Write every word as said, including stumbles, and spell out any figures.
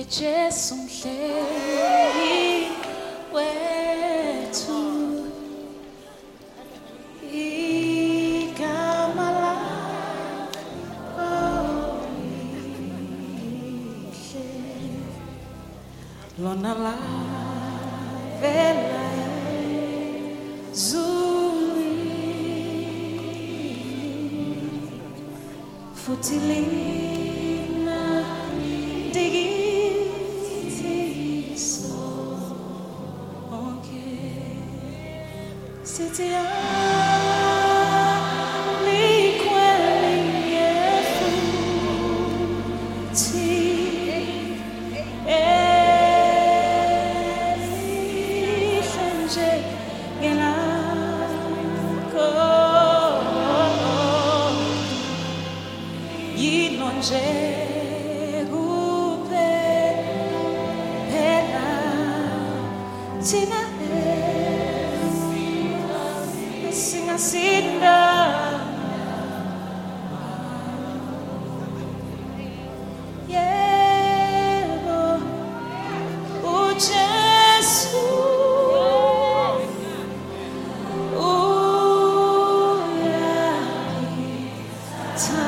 Jesu mhleli wethu igama lakho lihle lona lavela ezulwini futhi lina dikithi sonke sithi alikwelenge futhi elihle nje ngelakho yilo nje kuphela thina singasinda yebo uJesu uyaphi